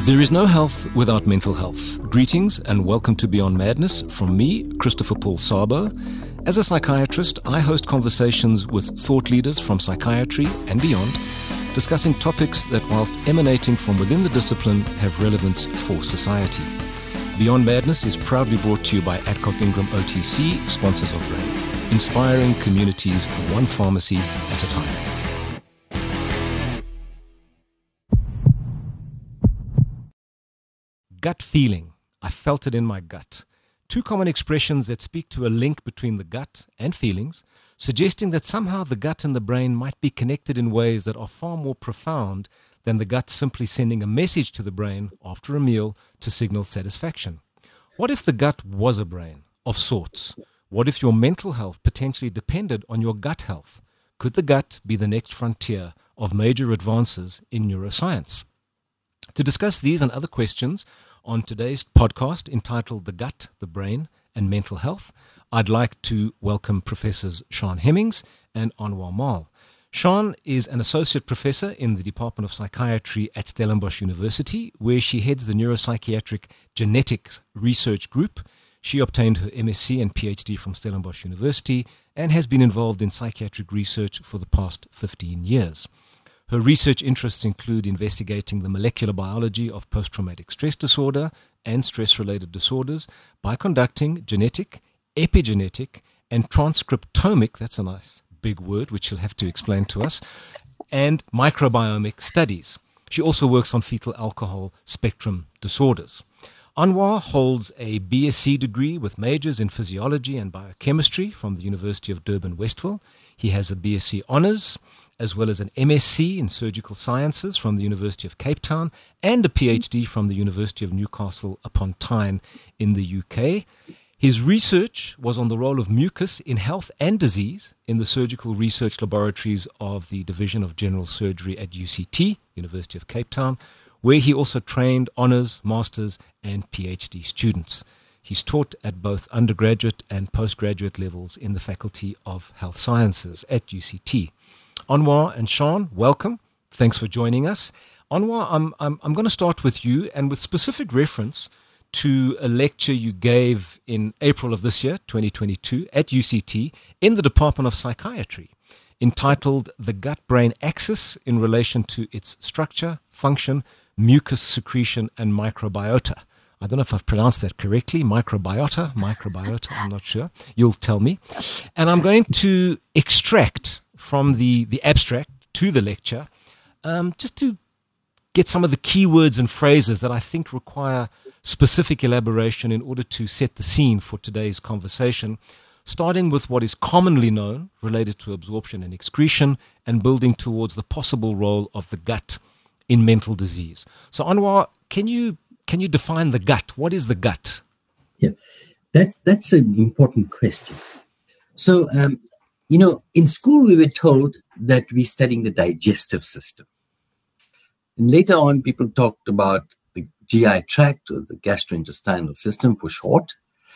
There is no health without mental health. Greetings and welcome to Beyond Madness from me, Christopher Paul Sabo. As a psychiatrist, I host conversations with thought leaders from psychiatry and beyond, discussing topics that, whilst emanating from within the discipline, have relevance for society. Beyond Madness is proudly brought to you by Adcock Ingram OTC, sponsors of RAIN, inspiring communities one pharmacy at a time. Gut feeling. I felt it in my gut. Two common expressions that speak to a link between the gut and feelings, suggesting that somehow the gut and the brain might be connected in ways that are far more profound than the gut simply sending a message to the brain after a meal to signal satisfaction. What if the gut was a brain of sorts? What if your mental health potentially depended on your gut health? Could the gut be the next frontier of major advances in neuroscience? To discuss these and other questions on today's podcast entitled The Gut, the Brain and Mental Health, I'd like to welcome Professors Sian Hemmings and Anwar Mal. Sian is an associate professor in the Department of Psychiatry at Stellenbosch University, where she heads the Neuropsychiatric Genetics Research Group. She obtained her MSc and PhD from Stellenbosch University and has been involved in psychiatric research for the past 15 years. Her research interests include investigating the molecular biology of post-traumatic stress disorder and stress-related disorders by conducting genetic, epigenetic, and transcriptomic, that's a nice big word which she'll have to explain to us, and microbiomic studies. She also works on fetal alcohol spectrum disorders. Anwar holds a BSc degree with majors in physiology and biochemistry from the University of Durban-Westville. He has a BSc Honours, as well as an MSc in Surgical Sciences from the University of Cape Town and a PhD from the University of Newcastle upon Tyne in the UK. His research was on the role of mucus in health and disease in the surgical research laboratories of the Division of General Surgery at UCT, University of Cape Town, where he also trained honours, masters and PhD students. He's taught at both undergraduate and postgraduate levels in the Faculty of Health Sciences at UCT. Anwar and Sian, welcome. Thanks for joining us. Anwar, I'm going to start with you and with specific reference to a lecture you gave in April of this year, 2022, at UCT in the Department of Psychiatry, entitled The Gut-Brain Axis in relation to its structure, function, mucus secretion, and microbiota. I don't know if I've pronounced that correctly, microbiota, I'm not sure. You'll tell me. And I'm going to extract from the abstract to the lecture, just to get some of the keywords and phrases that I think require specific elaboration in order to set the scene for today's conversation, starting with what is commonly known related to absorption and excretion and building towards the possible role of the gut in mental disease. So Anwar, can you define the gut? What is the gut? Yeah, that's an important question. So, in school we were told that we're studying the digestive system. And later on, people talked about the GI tract or the gastrointestinal system for short.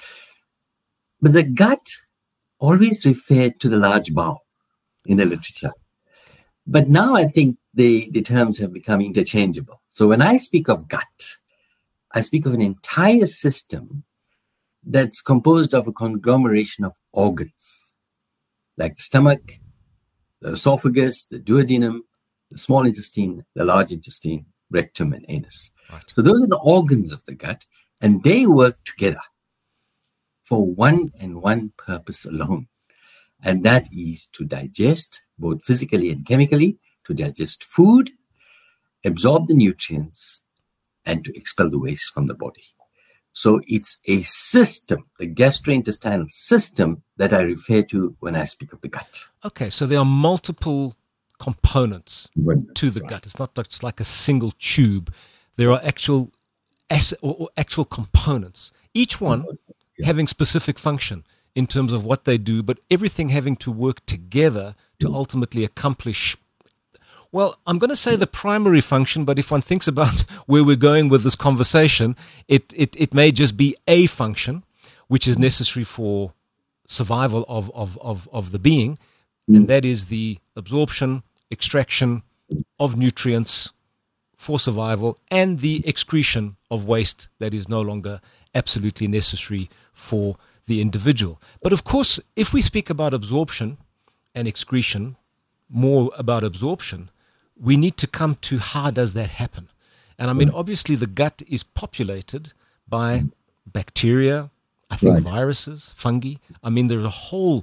But the gut always referred to the large bowel in the literature. But now I think the terms have become interchangeable. So when I speak of gut, I speak of an entire system that's composed of a conglomeration of organs, like the stomach, the esophagus, the duodenum, the small intestine, the large intestine, rectum, and anus. Right. So those are the organs of the gut, and they work together for one and one purpose alone. And that is to digest, both physically and chemically, to digest food, absorb the nutrients, and to expel the waste from the body. So it's a system, the gastrointestinal system, that I refer to when I speak of the gut. Okay, so there are multiple components to the gut. It's not just like a single tube. There are actual components, each one having specific function in terms of what they do, but everything having to work together to ultimately accomplish, well, I'm going to say the primary function, but if one thinks about where we're going with this conversation, it may just be a function which is necessary for survival of the being, and that is the absorption, extraction of nutrients for survival and the excretion of waste that is no longer absolutely necessary for the individual. But of course, if we speak about absorption and excretion, more about absorption, we need to come to how does that happen? And I mean, obviously the gut is populated by bacteria, I think viruses, fungi. I mean, there's a whole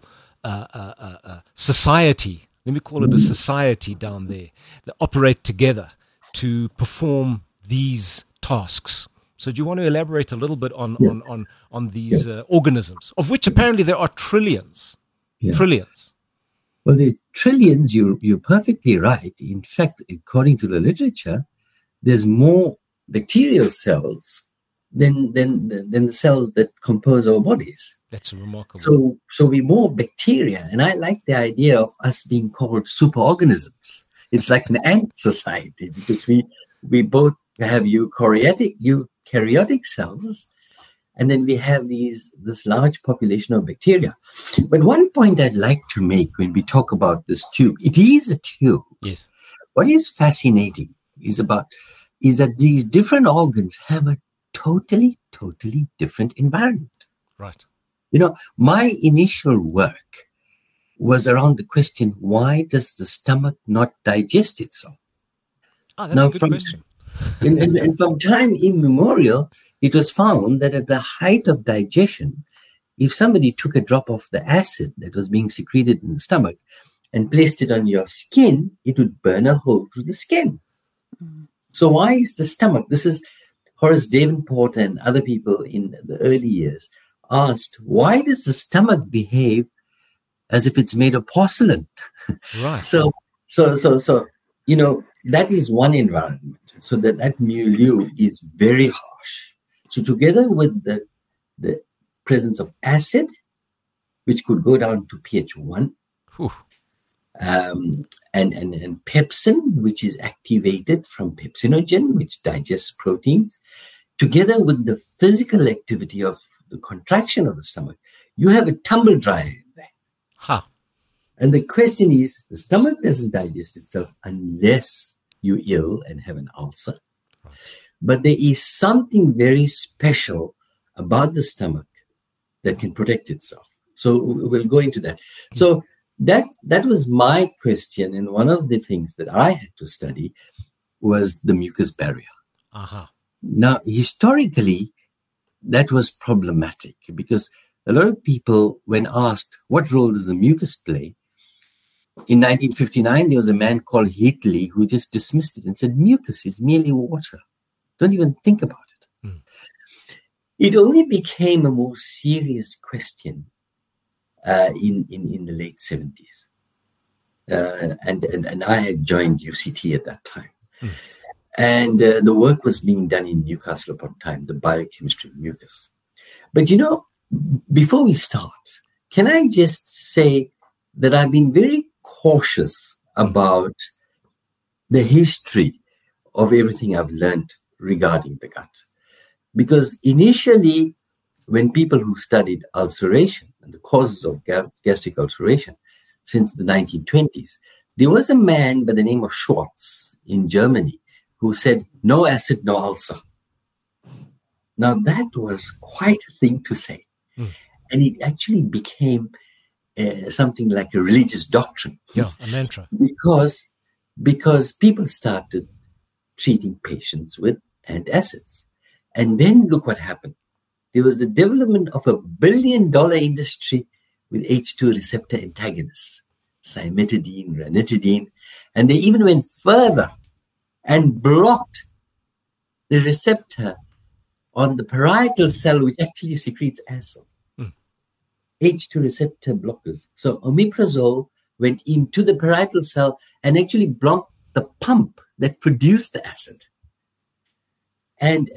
society, let me call it a society down there, that operate together to perform these tasks. So do you want to elaborate a little bit on these organisms, of which apparently there are trillions? Trillions. Well, the trillions, you're perfectly right. In fact, according to the literature, there's more bacterial cells than the cells that compose our bodies. That's remarkable. So we're more bacteria. And I like the idea of us being called superorganisms. It's like an ant society because we both have eukaryotic cells, and then we have this large population of bacteria. But one point I'd like to make when we talk about this tube, it is a tube. Yes. What is fascinating is that these different organs have a totally different environment. Right. You know, my initial work was around the question, why does the stomach not digest itself? Oh, that's a good question. and from time immemorial, it was found that at the height of digestion, if somebody took a drop of the acid that was being secreted in the stomach and placed it on your skin, it would burn a hole through the skin. So why is the stomach? This is Horace Davenport and other people in the early years asked, why does the stomach behave as if it's made of porcelain? Right. So, you know, that is one environment. So that milieu is very harsh. So together with the presence of acid, which could go down to pH 1, and pepsin, which is activated from pepsinogen, which digests proteins, together with the physical activity of the contraction of the stomach, you have a tumble dryer in there. Huh. And the question is, the stomach doesn't digest itself unless you're ill and have an ulcer. Right. But there is something very special about the stomach that can protect itself. So we'll go into that. So that was my question. And one of the things that I had to study was the mucus barrier. Uh-huh. Now, historically, that was problematic because a lot of people, when asked, what role does the mucus play? In 1959, there was a man called Heatley who just dismissed it and said, mucus is merely water. Don't even think about it. It only became a more serious question in the late 70s. And I had joined UCT at that time. And the work was being done in Newcastle upon Tyne, the biochemistry of mucus. But, you know, before we start, can I just say that I've been very cautious about the history of everything I've learned regarding the gut. Because initially, when people who studied ulceration and the causes of gastric ulceration since the 1920s, there was a man by the name of Schwartz in Germany who said, no acid, no ulcer. Now, that was quite a thing to say. And it actually became something like a religious doctrine. Yeah, a mantra. Because people started treating patients with antacids. And then look what happened. There was the development of a billion-dollar industry with H2 receptor antagonists, cimetidine, ranitidine, and they even went further and blocked the receptor on the parietal cell, which actually secretes acid. H2 receptor blockers. So omeprazole went into the parietal cell and actually blocked the pump that produced the acid. And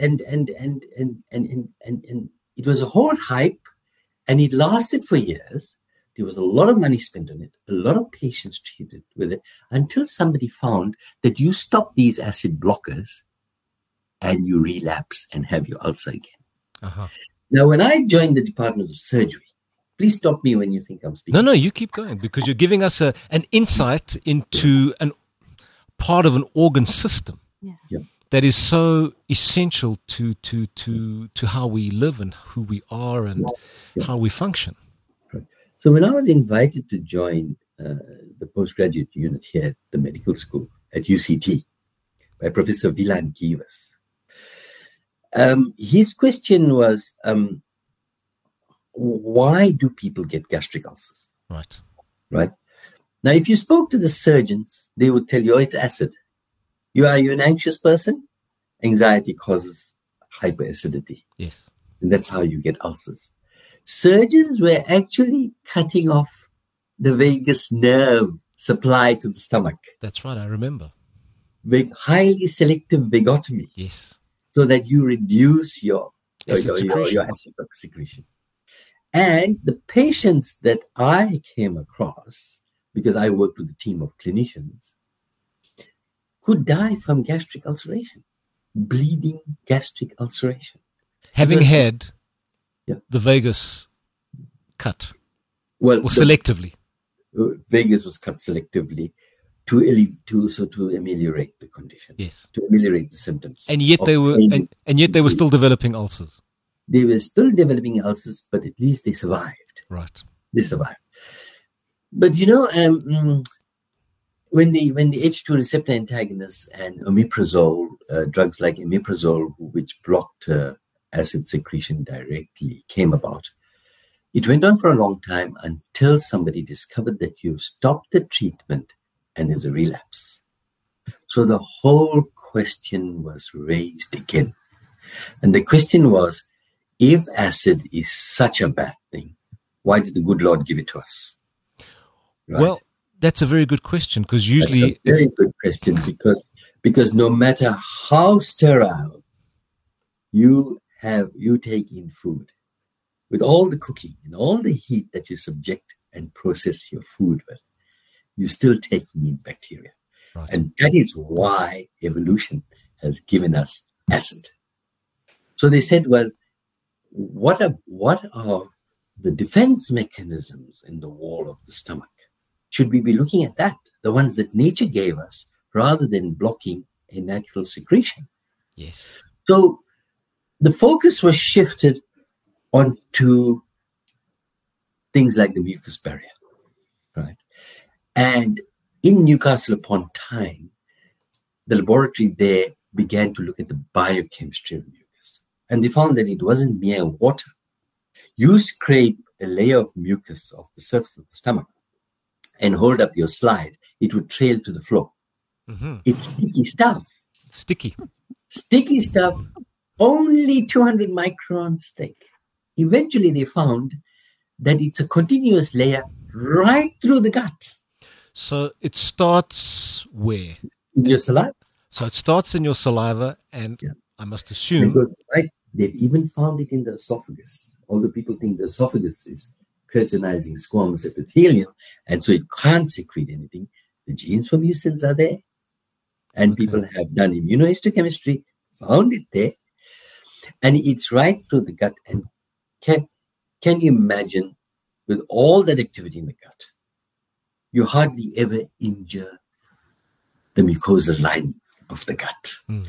it was a whole hype, and it lasted for years. There was a lot of money spent on it, a lot of patients treated with it, until somebody found that you stop these acid blockers and you relapse and have your ulcer again. Now, when I joined the Department of Surgery, please stop me when you think I'm speaking. No, you keep going, because you're giving us an insight into an part of an organ system that is so essential to how we live and who we are and how we function. Right. So when I was invited to join the postgraduate unit here at the medical school at UCT by Professor Wieland Gievers, his question was, why do people get gastric ulcers? Right. Right. Now, if you spoke to the surgeons, they would tell you, oh, it's acid. Are you an anxious person? Anxiety causes hyperacidity. Yes. And that's how you get ulcers. Surgeons were actually cutting off the vagus nerve supply to the stomach. That's right. I remember. Highly selective vagotomy. Yes. So that you reduce your acid secretion. And the patients that I came across, because I worked with a team of clinicians, could die from gastric ulceration, bleeding gastric ulceration. Having had the vagus cut, or selectively. Vagus was cut selectively to ameliorate the condition. Yes. To ameliorate the symptoms. And yet they were still developing ulcers. They were still developing ulcers, but at least they survived. Right. They survived. But when the H2 receptor antagonists and omeprazole, drugs like omeprazole, which blocked acid secretion directly, came about, it went on for a long time until somebody discovered that you stop the treatment and there's a relapse. So the whole question was raised again. And the question was, if acid is such a bad thing, why did the good Lord give it to us? Right? Well, that's a very good question, because usually it's a very good question because no matter how sterile you take in food, with all the cooking and all the heat that you subject and process your food with, you still take in bacteria. Right. And that is why evolution has given us acid. So they said, well, what are the defense mechanisms in the wall of the stomach? Should we be looking at that, the ones that nature gave us, rather than blocking a natural secretion? Yes. So the focus was shifted onto things like the mucus barrier, right? And in Newcastle upon Tyne, the laboratory there began to look at the biochemistry of mucus. And they found that it wasn't mere water. You scrape a layer of mucus off the surface of the stomach and hold up your slide, it would trail to the floor. Mm-hmm. It's sticky stuff. Sticky stuff, only 200 microns thick. Eventually, they found that it's a continuous layer right through the gut. So it starts where? In your saliva. So it starts in your saliva, and I must assume... They've even found it in the esophagus. Although people think the esophagus is keratinizing squamous epithelium, and so it can't secrete anything. The genes for mucins are there. And people have done immunohistochemistry, found it there. And it's right through the gut. And can you imagine, with all that activity in the gut, you hardly ever injure the mucosal lining of the gut. Mm.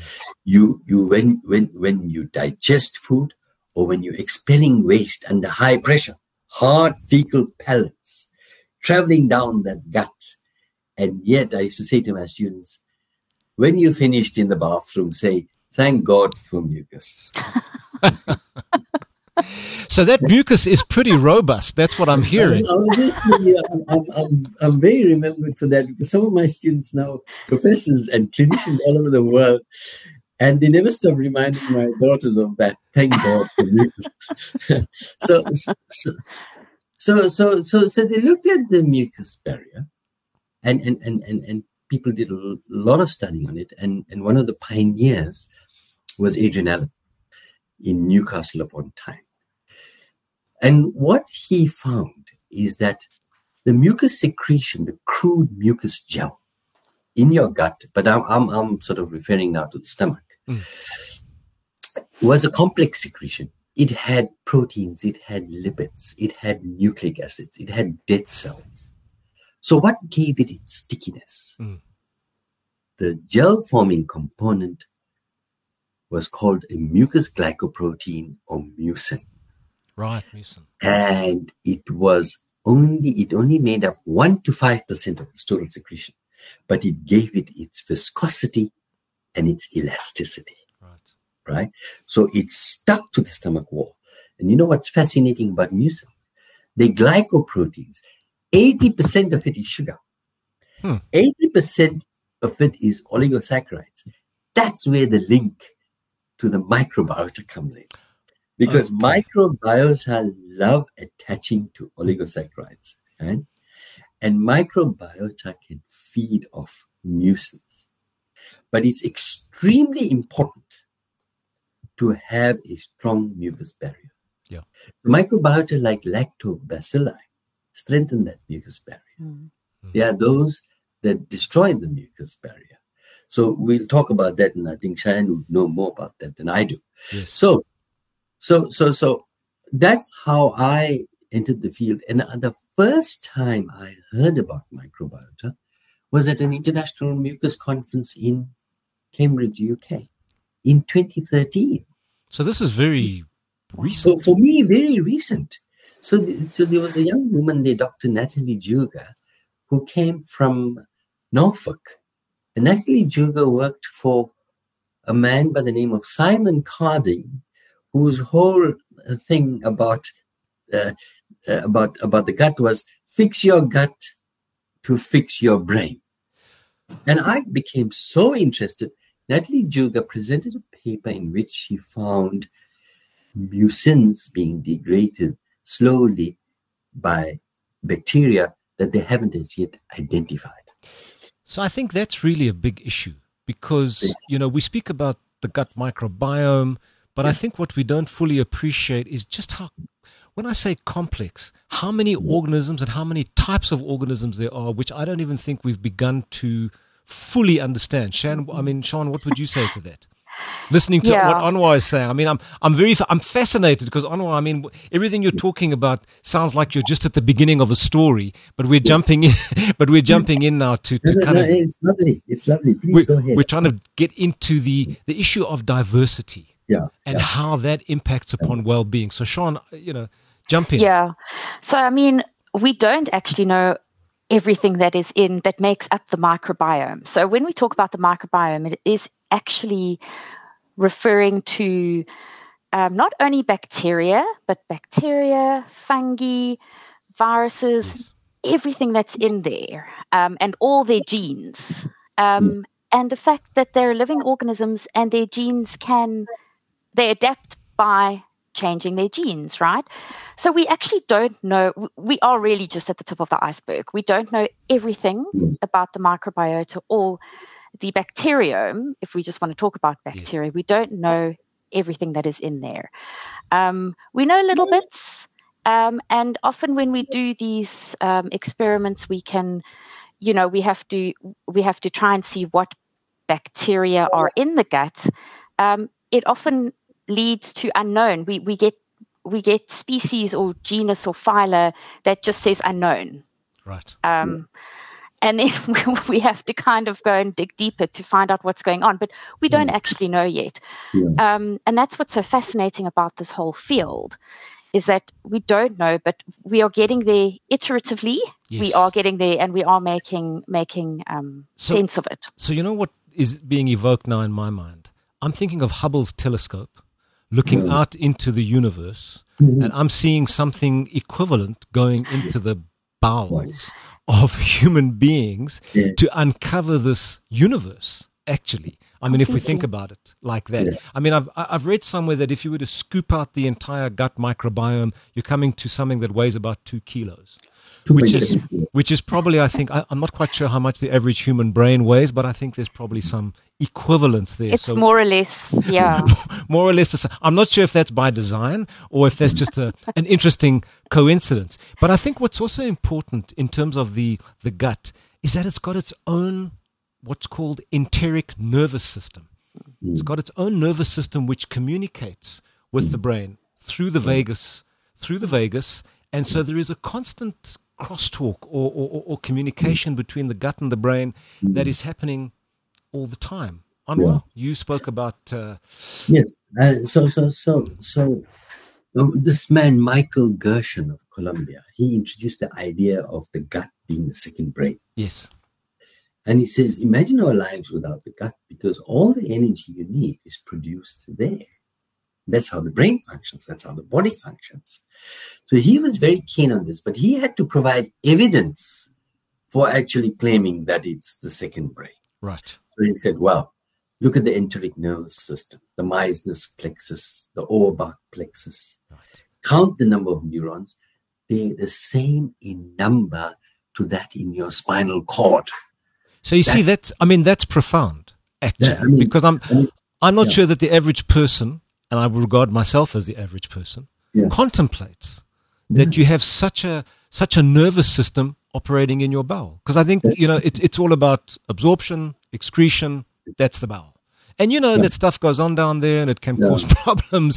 When you digest food, or when you're expelling waste under high pressure, hard fecal pellets traveling down that gut. And yet I used to say to my students, when you finished in the bathroom, say, thank God for mucus. So that mucus is pretty robust. That's what I'm hearing. I'm very remembered for that, because some of my students now, professors and clinicians all over the world, and they never stop reminding my daughters of that. Thank God for mucus. So they looked at the mucus barrier, and people did a lot of studying on it. And one of the pioneers was Adrian Allen in Newcastle upon Tyne. And what he found is that the mucus secretion, the crude mucus gel in your gut, but I'm sort of referring now to the stomach, was a complex secretion. It had proteins, it had lipids, it had nucleic acids, it had dead cells. So what gave it its stickiness? the gel-forming component was called a mucus glycoprotein, or mucin. Right, mucin. And it only made up 1 to 5% of its total secretion, but it gave it its viscosity and its elasticity. Right? So it stuck to the stomach wall. And you know what's fascinating about mucin? They're glycoproteins. 80% of it is sugar. 80% of it is oligosaccharides. That's where the link to the microbiota comes in. Because microbiota love attaching to oligosaccharides. Right? And microbiota can feed off mucins. But it's extremely important to have a strong mucus barrier. Yeah. The microbiota, like lactobacilli, strengthen that mucus barrier. They are those that destroy the mucus barrier. So we'll talk about that, and I think Cheyenne would know more about that than I do. Yes. So that's how I entered the field. And the first time I heard about microbiota was at an international mucus conference in Cambridge, UK, in 2013. So this is very recent. So for me, very recent. So there was a young woman there, Dr. Natalie Juga, who came from Norfolk. And Natalie Juga worked for a man by the name of Simon Carding, whose whole thing about the gut was fix your gut to fix your brain. And I became so interested. Natalie Juga presented a paper in which she found mucins being degraded slowly by bacteria that they haven't as yet identified. So I think that's really a big issue because, we speak about the gut microbiome, but I think what we don't fully appreciate is just how, when I say complex, how many organisms and how many types of organisms there are, which I don't even think we've begun to fully understand. Sean, what would you say to that? Listening to what Anwar is saying, I'm fascinated because Anwar, everything you're talking about sounds like you're just at the beginning of a story, but we're jumping in. But we're jumping in now to kind of. It's lovely. It's lovely. Please go ahead. We're trying to get into the issue of diversity, and how that impacts upon well-being. So, Sean, jump in. Yeah. So, we don't actually know everything that makes up the microbiome. So when we talk about the microbiome, it is actually referring to not only bacteria, but bacteria, fungi, viruses, everything that's in there, and all their genes. And the fact that they're living organisms and their genes they adapt by changing their genes, right? So we actually don't know, we are really just at the tip of the iceberg. We don't know everything about the microbiota or the bacteriome. If we just want to talk about bacteria, we don't know everything that is in there. We know little bits, and often when we do these experiments, we can, we have to try and see what bacteria are in the gut. It often leads to unknown. We get species or genus or phyla that just says unknown. Right. And then we have to kind of go and dig deeper to find out what's going on, but we don't actually know yet. And that's what's so fascinating about this whole field, is that we don't know, but we are getting there iteratively. Yes. We are getting there, and we are making sense of it. So you know what is being evoked now in my mind? I'm thinking of Hubble's telescope, looking out into the universe, and I'm seeing something equivalent going into the bowels of human beings to uncover this universe, actually. If we think about it like that. I've read somewhere that if you were to scoop out the entire gut microbiome, you're coming to something that weighs about 2 kilos. Which is probably, I think, I'm not quite sure how much the average human brain weighs, but I think there's probably some equivalence there. It's more or less, more or less. I'm not sure if that's by design or if that's just an interesting coincidence. But I think what's also important in terms of the gut is that it's got its own what's called enteric nervous system. It's got its own nervous system which communicates with the brain through the vagus, and so there is a constant crosstalk or communication between the gut and the brain that is happening all the time. Anwar, you spoke about... Yes. This man, Michael Gershon of Columbia, he introduced the idea of the gut being the second brain. Yes. And he says, imagine our lives without the gut, because all the energy you need is produced there. That's how the brain functions. That's how the body functions. So he was very keen on this, but he had to provide evidence for actually claiming that it's the second brain. Right. So he said, well, look at the enteric nervous system, the Meissner's plexus, the Auerbach plexus. Right. Count the number of neurons. They're the same in number to that in your spinal cord. So you see, that's profound, actually, because I'm not sure that the average person, and I will regard myself as the average person, contemplates that you have such a nervous system operating in your bowel. Because I think, it's all about absorption, excretion, that's the bowel. And that stuff goes on down there and it can cause problems.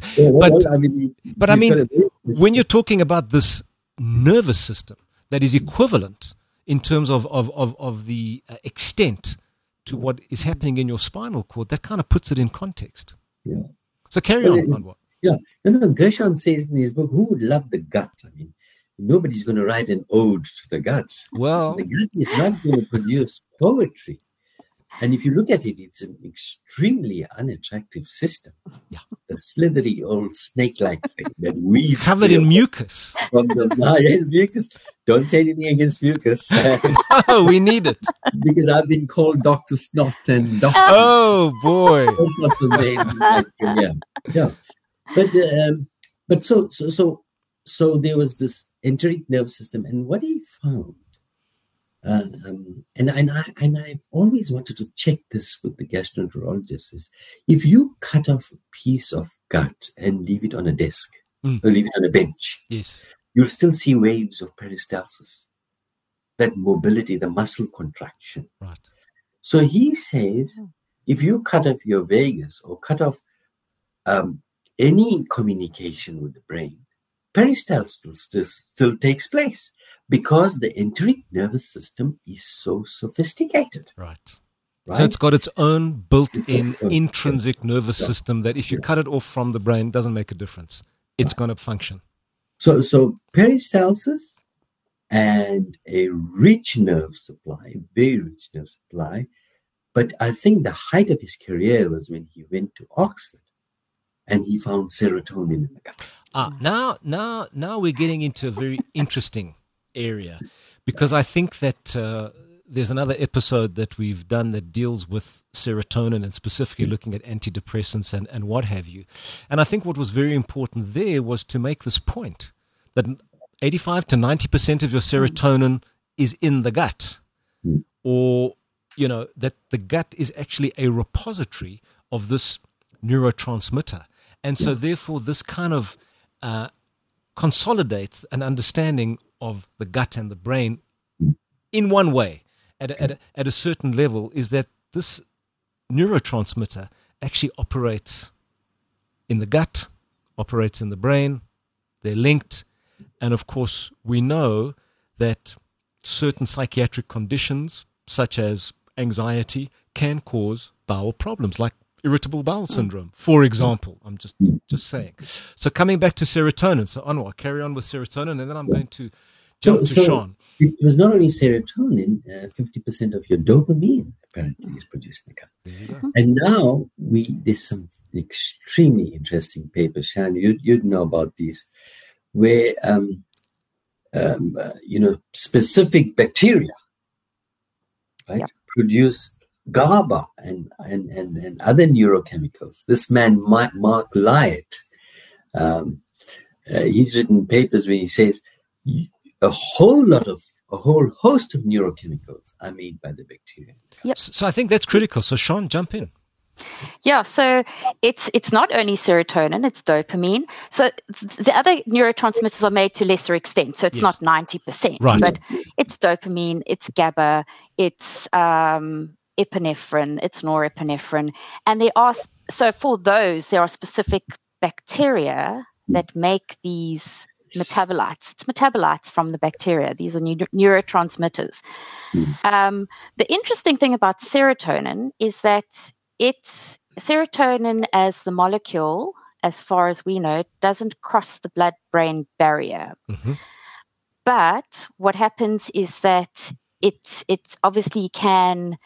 When you're talking about this nervous system that is equivalent in terms of the extent to what is happening in your spinal cord, that kind of puts it in context. Yeah. So carry on, Anwar. Yeah. Gershon says in his book, who would love the gut? Nobody's going to write an ode to the gut. Well, the gut is not going to produce poetry. And if you look at it, it's an extremely unattractive system. Yeah. A slithery old snake-like thing that weaves covered in mucus. From the mucus. Don't say anything against mucus. No, we need it. Because I've been called Dr. Snot and Dr. Oh, boy. All sorts of names. Yeah. But so there was this enteric nervous system, and what he found, and I've always wanted to check this with the gastroenterologist, is if you cut off a piece of gut and leave it on a desk or leave it on a bench, yes, you'll still see waves of peristalsis, that mobility, the muscle contraction. Right. So he says, if you cut off your vagus or cut off any communication with the brain, peristalsis still takes place because the enteric nervous system is so sophisticated. Right. So it's got its own built-in intrinsic nervous system that if you cut it off from the brain, it doesn't make a difference. It's going to function. So peristalsis and a rich nerve supply, very rich nerve supply. But I think the height of his career was when he went to Oxford and he found serotonin in the gut. Now we're getting into a very interesting area, because I think that there's another episode that we've done that deals with serotonin and specifically looking at antidepressants and what have you. And I think what was very important there was to make this point that 85 to 90% of your serotonin is in the gut, or, that the gut is actually a repository of this neurotransmitter. And so therefore this kind of consolidates an understanding of the gut and the brain in one way at a certain level, is that this neurotransmitter actually operates in the gut, operates in the brain, they're linked. And of course, we know that certain psychiatric conditions, such as anxiety, can cause bowel problems, like irritable bowel syndrome, for example. I'm just saying. So coming back to serotonin. So Anwar, carry on with serotonin, and then I'm going to jump to Sean. It was not only serotonin, 50% of your dopamine apparently is produced in the gut. There you go. And now there's some extremely interesting papers, Shan, you'd know about these, where specific bacteria, right, produce GABA and other neurochemicals. This man, Mark Lyatt, he's written papers where he says a whole host of neurochemicals are made by the bacteria. Yep. So I think that's critical. So Sean, jump in. Yeah, so it's not only serotonin, it's dopamine. So the other neurotransmitters are made to lesser extent, so it's not 90%. Right. But it's dopamine, it's GABA, it's epinephrine, it's norepinephrine. And so for those, there are specific bacteria that make these metabolites. It's metabolites from the bacteria. These are neurotransmitters. The interesting thing about serotonin is that serotonin as the molecule, as far as we know, doesn't cross the blood-brain barrier. Mm-hmm. But what happens is that it obviously can,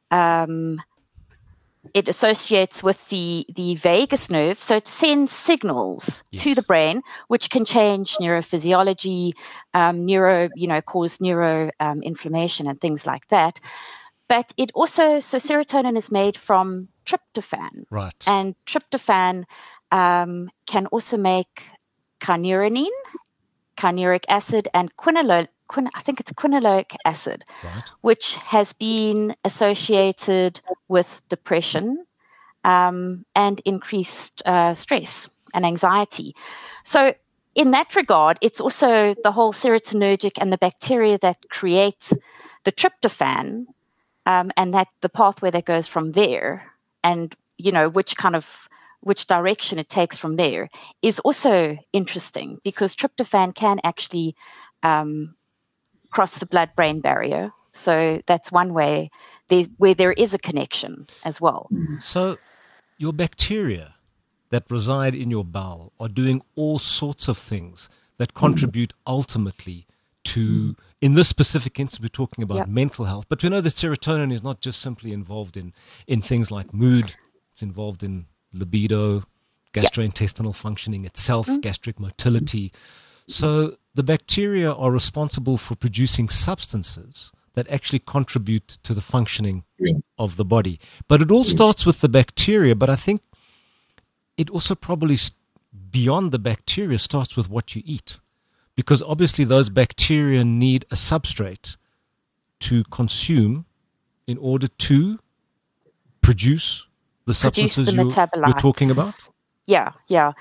it associates with the vagus nerve, so it sends signals to the brain, which can change neurophysiology, cause inflammation and things like that. But it also, so serotonin is made from tryptophan, right? And tryptophan can also make kynurenine, kynureninic acid, and quinolinic acid, right, which has been associated with depression and increased stress and anxiety. So in that regard, it's also the whole serotonergic and the bacteria that creates the tryptophan and that the pathway that goes from there, and which direction it takes from there is also interesting, because tryptophan can actually cross the blood-brain barrier. So that's one way where there is a connection as well. So your bacteria that reside in your bowel are doing all sorts of things that contribute ultimately to, in this specific instance, we're talking about mental health. But we know that serotonin is not just simply involved in things like mood. It's involved in libido, gastrointestinal functioning itself, gastric motility. So the bacteria are responsible for producing substances that actually contribute to the functioning of the body. But it all starts with the bacteria, but I think it also probably beyond the bacteria starts with what you eat, because obviously those bacteria need a substrate to consume in order to produce the substances you're talking about. Yeah.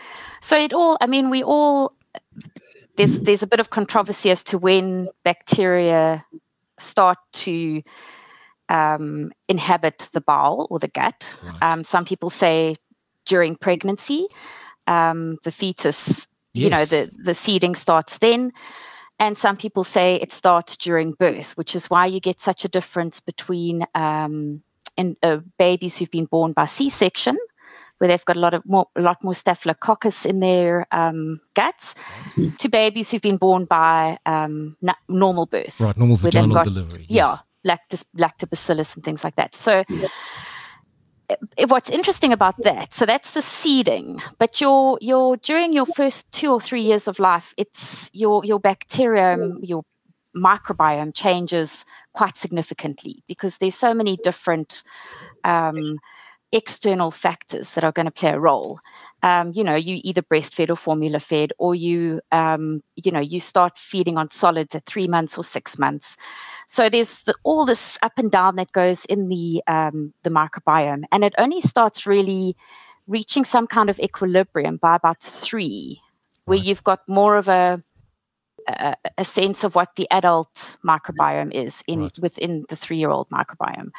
So there's a bit of controversy as to when bacteria start to inhabit the bowel or the gut. Right. Some people say during pregnancy, the fetus, the seeding starts then. And some people say it starts during birth, which is why you get such a difference between babies who've been born by C-section, where they've got a lot more staphylococcus in their guts, to babies who've been born by normal birth. Right, normal vaginal delivery. Yeah, lactobacillus and things like that. So what's interesting about that, so that's the seeding, but your during your first 2 or 3 years of life, it's your bacterium, your microbiome changes quite significantly, because there's so many different external factors that are going to play a role. You either breastfed or formula fed, or you start feeding on solids at 3 months or 6 months. So there's all this up and down that goes in the microbiome, and it only starts really reaching some kind of equilibrium by about 3, where you've got more of a sense of what the adult microbiome is within the 3-year-old microbiome.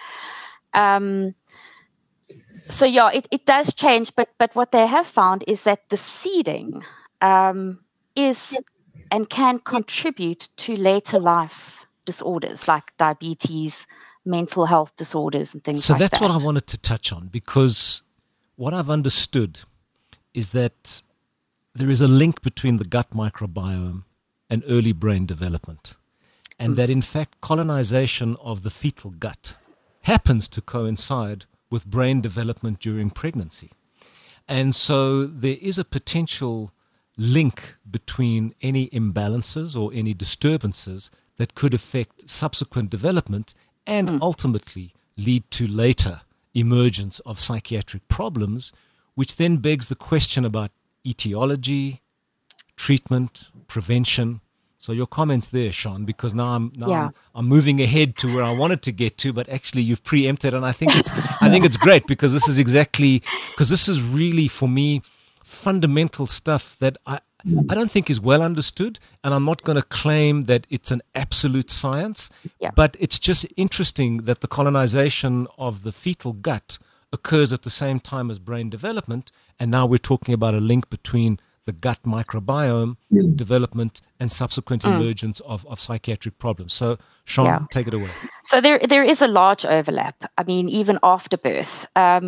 So it does change, but what they have found is that the seeding is and can contribute to later life disorders like diabetes, mental health disorders, and things like that. So that's what I wanted to touch on, because what I've understood is that there is a link between the gut microbiome and early brain development, and that in fact colonization of the fetal gut happens to coincide with brain development during pregnancy. And so there is a potential link between any imbalances or any disturbances that could affect subsequent development and ultimately lead to later emergence of psychiatric problems, which then begs the question about etiology, treatment, prevention. So your comments there, Sean, because now I'm moving ahead to where I wanted to get to, but actually you've preempted, and I think it's great, because this is really for me fundamental stuff that I don't think is well understood, and I'm not going to claim that it's an absolute science, but it's just interesting that the colonization of the fetal gut occurs at the same time as brain development, and now we're talking about a link between the gut microbiome development and subsequent emergence of psychiatric problems. So, Sean, take it away. So there is a large overlap. I mean, even after birth.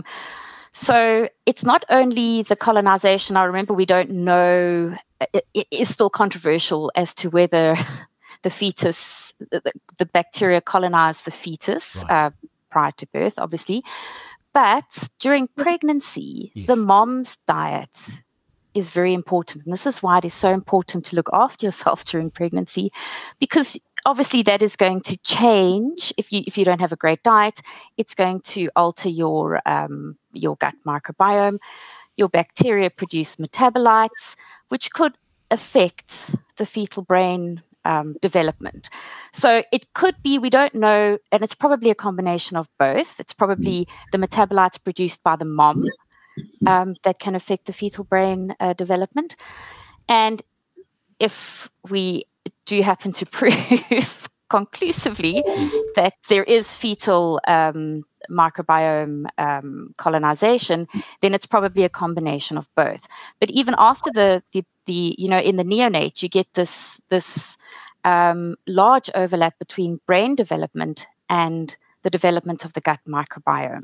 So it's not only the colonization. I remember we don't know, it is still controversial as to whether the fetus, the bacteria colonize the fetus prior to birth, obviously. But during pregnancy, the mom's diet is very important. And this is why it is so important to look after yourself during pregnancy, because obviously that is going to change. If you don't have a great diet, it's going to alter your gut microbiome. Your bacteria produce metabolites, which could affect the fetal brain development. So it could be, we don't know, and it's probably a combination of both. It's probably the metabolites produced by the mom that can affect the fetal brain development. And if we do happen to prove conclusively that there is fetal microbiome colonization, then it's probably a combination of both. But even after the in the neonate, you get this large overlap between brain development and the development of the gut microbiome.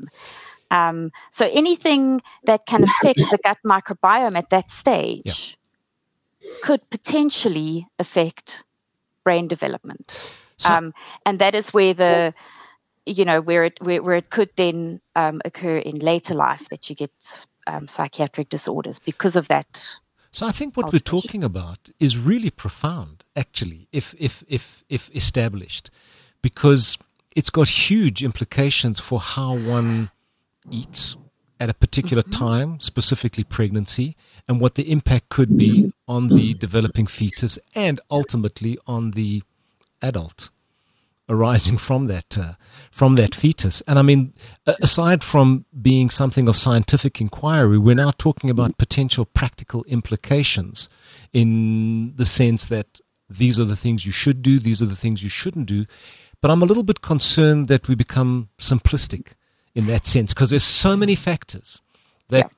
So anything that can affect the gut microbiome at that stage could potentially affect brain development. So, and that is where where it could then occur in later life, that you get psychiatric disorders because of that. So I think what we're talking about is really profound, actually, if established, because it's got huge implications for how one eats at a particular time, specifically pregnancy, and what the impact could be on the developing fetus and ultimately on the adult arising from that fetus. And I mean, aside from being something of scientific inquiry, we're now talking about potential practical implications in the sense that these are the things you should do, these are the things you shouldn't do. But I'm a little bit concerned that we become simplistic in that sense, because there's so many factors that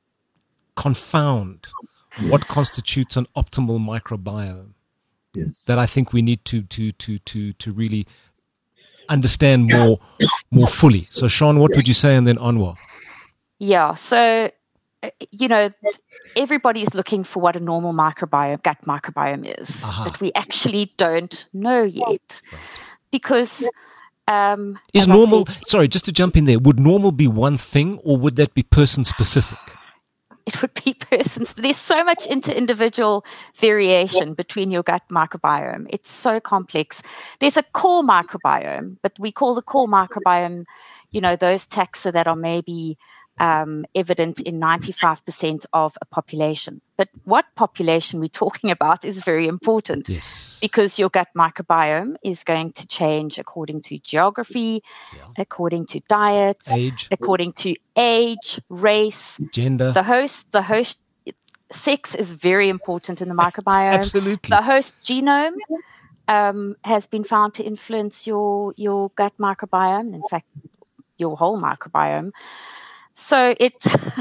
confound what constitutes an optimal microbiome. Yes. That I think we need to really understand more fully. So, Sean, what would you say, and then Anwar? Yeah. So, everybody's looking for what a normal gut microbiome is, but we actually don't know yet, because is normal? Sorry, just to jump in there. Would normal be one thing, or would that be person specific? It would be persons. There's so much inter-individual variation between your gut microbiome. It's so complex. There's a core microbiome, but we call the core microbiome, those taxa that are maybe evident in 95% of a population. But what population we're talking about is very important, because your gut microbiome is going to change according to geography, according to diet, according to age, race, gender. The host sex is very important in the microbiome. Absolutely. The host genome has been found to influence your gut microbiome, in fact, your whole microbiome. So it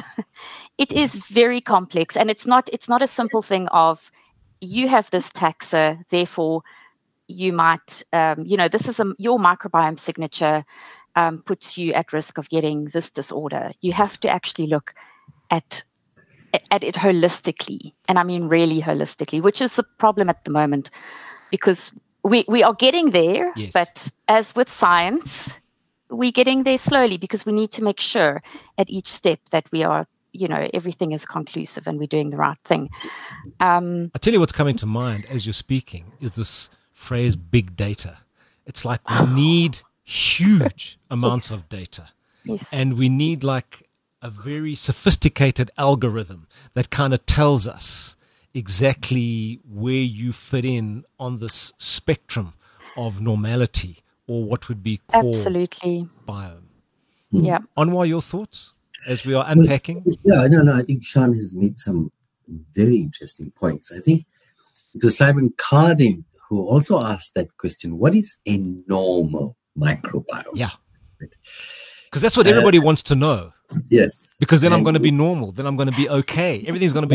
is very complex, and it's not a simple thing of you have this taxa, therefore you might this is your microbiome signature puts you at risk of getting this disorder. You have to actually look at it holistically, and I mean really holistically, which is the problem at the moment, because we are getting there, but as with science, we're getting there slowly, because we need to make sure at each step that we are, everything is conclusive and we're doing the right thing. I tell you what's coming to mind as you're speaking is this phrase, big data. It's like we need huge amounts of data. And we need like a very sophisticated algorithm that kind of tells us exactly where you fit in on this spectrum of normality, or what would be core biome. Yeah. Anwar, your thoughts as we are unpacking? I think Sean has made some very interesting points. I think it was Simon Carding who also asked that question: what is a normal microbiome? Yeah. Because that's what everybody wants to know. Yes. Because then I'm going to be normal. Then I'm going to be okay. Everything's going to be just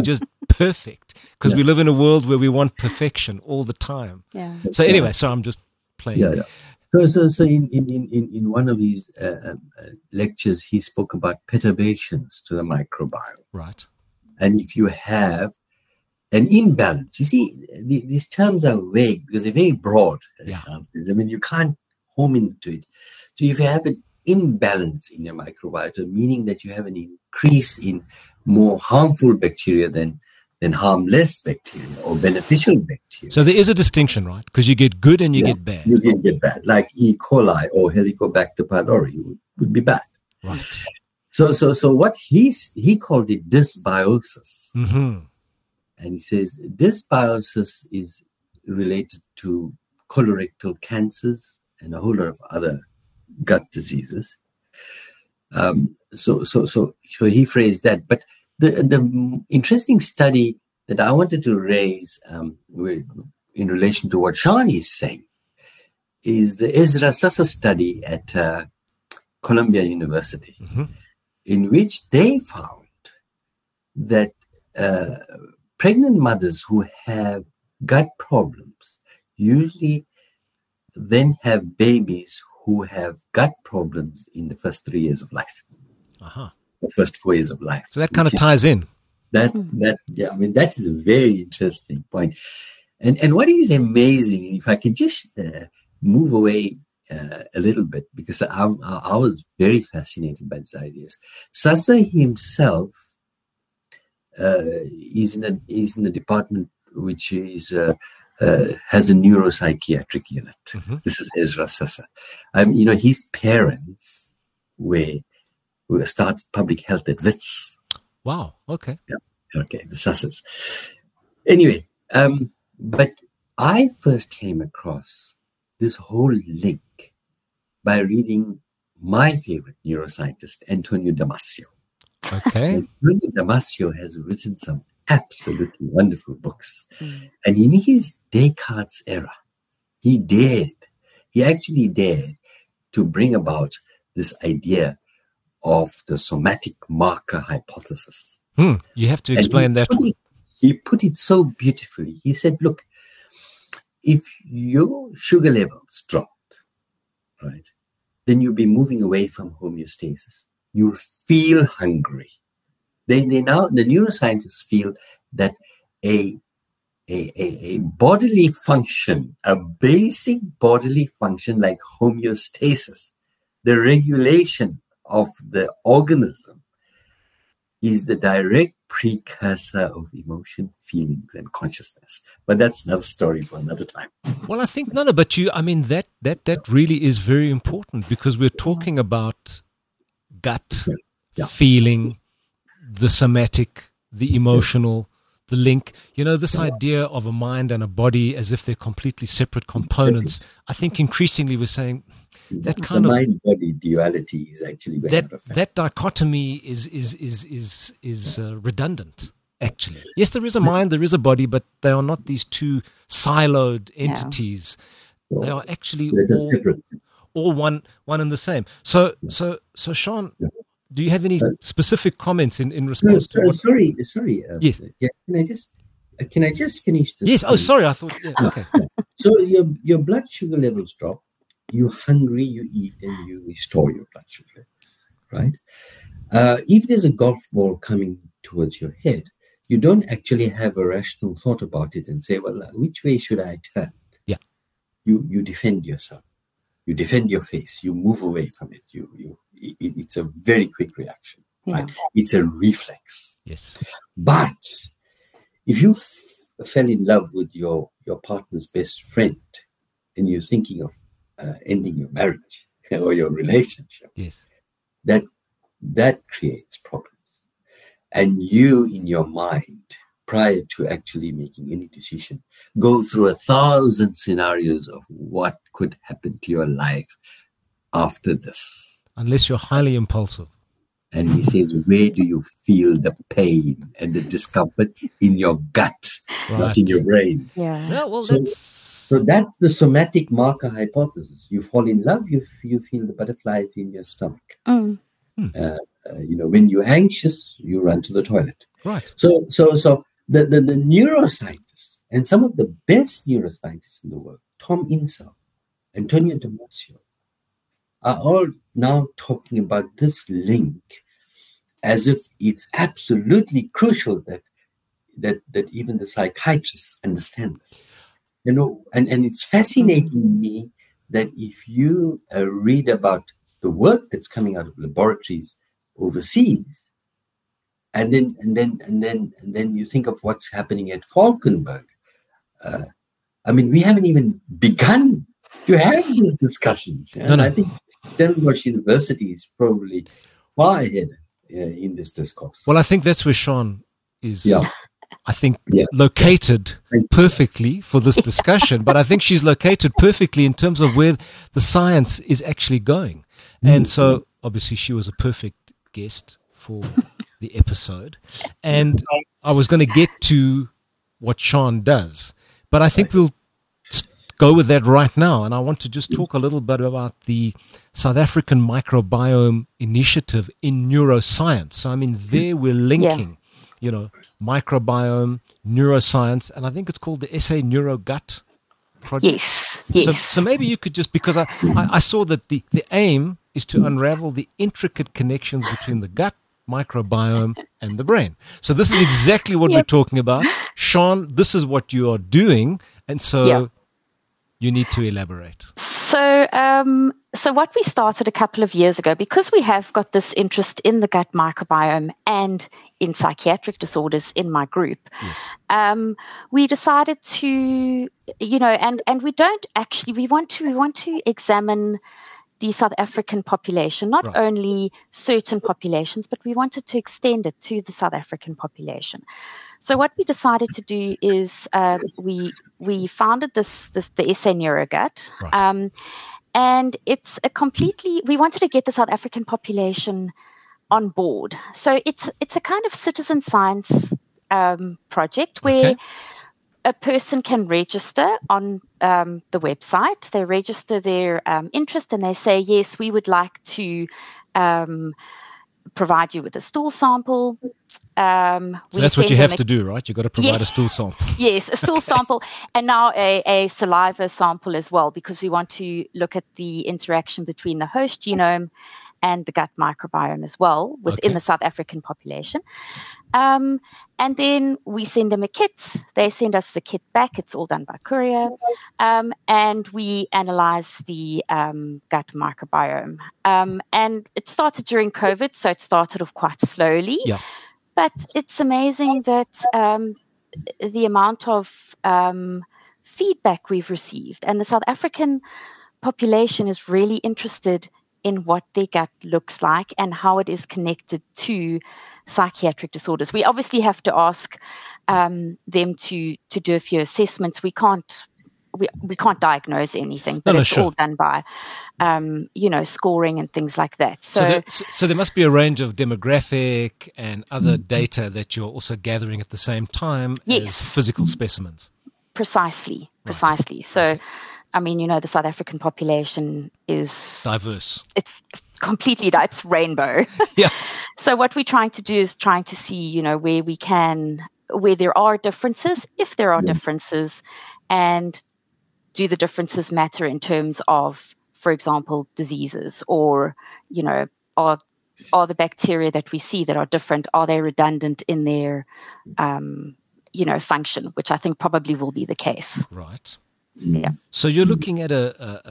perfect, because we live in a world where we want perfection all the time. Yeah. So anyway, so I'm just playing. Yeah. So in one of his lectures, he spoke about perturbations to the microbiome. Right. And if you have an imbalance, you see, these terms are vague because they're very broad. Yeah. I mean, you can't home into it. So if you have an imbalance in your microbiota, meaning that you have an increase in more harmful bacteria than harmless bacteria or beneficial bacteria. So there is a distinction, right? Because you get good and you get bad. You can get bad, like E. coli or Helicobacter pylori would be bad. Right. So what he called it dysbiosis. Mm-hmm. And he says dysbiosis is related to colorectal cancers and a whole lot of other gut diseases. So he phrased that. But the interesting study that I wanted to raise in relation to what Sean is saying is the Ezra Sassa study at Columbia University, in which they found that pregnant mothers who have gut problems usually then have babies who have gut problems in the first 3 years of life, the first 4 years of life. So that kind of ties in. That I mean, that is a very interesting point. And what is amazing, if I can just move away a little bit, because I was very fascinated by these ideas. Sassa himself is in a department which is has a neuropsychiatric unit. This is Ezra Sassa. His parents were started public health at WITS. Wow. Okay. Yeah. Okay. The Sassas. Anyway, but I first came across this whole link by reading my favorite neuroscientist, Antonio Damasio. Okay. Antonio Damasio has written some absolutely wonderful books. And in his Descartes era, he actually dared to bring about this idea of the somatic marker hypothesis. You have to explain that one. He put it so beautifully. He said, look, if your sugar levels dropped, right, then you'll be moving away from homeostasis. You'll feel hungry. The neuroscientists feel that a bodily function, a basic bodily function like homeostasis, the regulation of the organism, is the direct precursor of emotion, feelings, and consciousness. But that's another story for another time. Well, I think but that really is very important, because we're talking about gut, feeling, the somatic, the emotional, the link. This idea of a mind and a body as if they're completely separate components. I think increasingly we're saying that kind of mind-body duality is actually that dichotomy is redundant. Actually, yes, there is a mind, there is a body, but they are not these two siloed entities. Yeah. They are actually all one and the same. So Sean, do you have any specific comments in response to what? Sorry. Yes. Can I just finish this? Yes. Oh, sorry. I thought. Yeah, okay. So your blood sugar levels drop. You're hungry. You eat, and you restore your blood sugar levels. Right. If there's a golf ball coming towards your head, you don't actually have a rational thought about it and say, "Well, which way should I turn?" Yeah. You defend yourself. You defend your face. You move away from it. It's a very quick reaction. Yeah. Right? It's a reflex. Yes. But if you fell in love with your partner's best friend and you're thinking of ending your marriage or your relationship, yes, that creates problems. And you, in your mind, prior to actually making any decision, go through 1,000 scenarios of what could happen to your life after this. Unless you're highly impulsive. And he says, where do you feel the pain and the discomfort? In your gut, not in your brain. Yeah. No, well, so that's the somatic marker hypothesis. You fall in love, you feel the butterflies in your stomach. When you're anxious, you run to the toilet. Right. So the neuroscientists and some of the best neuroscientists in the world, Tom Insel, Antonio Damasio, are all now talking about this link as if it's absolutely crucial that even the psychiatrists understand this. And it's fascinating me that if you read about the work that's coming out of laboratories overseas, and then you think of what's happening at Falkenberg. We haven't even begun to have these discussions. No. I think Stellenbosch University is probably far ahead in this discourse. Well, I think that's where Sean is. Yeah. I think located perfectly for this discussion, but I think she's located perfectly in terms of where the science is actually going. And so obviously she was a perfect guest for the episode. And I was going to get to what Sean does, but I think we'll go with that right now. And I want to just talk a little bit about the South African Microbiome Initiative in neuroscience. So, there we're linking, microbiome, neuroscience, and I think it's called the SA NeuroGut project. Yes. So maybe you could just, because I saw that the aim is to unravel the intricate connections between the gut microbiome and the brain. So this is exactly what we're talking about. Sean, this is what you are doing, and so you need to elaborate. So what we started a couple of years ago, because we have got this interest in the gut microbiome and in psychiatric disorders in my group, we decided to, and we don't actually, we want to examine the South African population, not only certain populations, but we wanted to extend it to the South African population. So what we decided to do is we founded the SA NeuroGut, and it's we wanted to get the South African population on board. So it's a kind of citizen science project where a person can register on the website. They register their interest and they say, yes, we would like to provide you with a stool sample. So that's what you have to do, right? You've got to provide a stool sample. Yes, a stool sample, and now a saliva sample as well, because we want to look at the interaction between the host genome and the gut microbiome as well within the South African population. And then we send them a kit. They send us the kit back. It's all done by courier. And we analyze the gut microbiome. And it started during COVID, so it started off quite slowly. Yeah. But it's amazing that the amount of feedback we've received. And the South African population is really interested in what their gut looks like and how it is connected to psychiatric disorders. We obviously have to ask them to do a few assessments. We can't diagnose anything, but it's all done by scoring and things like that. So there must be a range of demographic and other data that you're also gathering at the same time as physical specimens. Precisely. So the South African population is diverse. It's completely, it's rainbow. Yeah. So what we're trying to do is trying to see, where there are differences, if there are differences, and do the differences matter in terms of, for example, diseases, or, are the bacteria that we see that are different, are they redundant in their, function, which I think probably will be the case. Right. Yeah. So you're looking at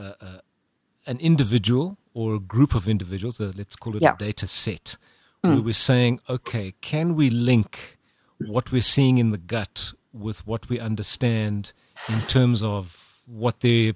an individual or a group of individuals, let's call it a data set, where we're saying, okay, can we link what we're seeing in the gut with what we understand in terms of what their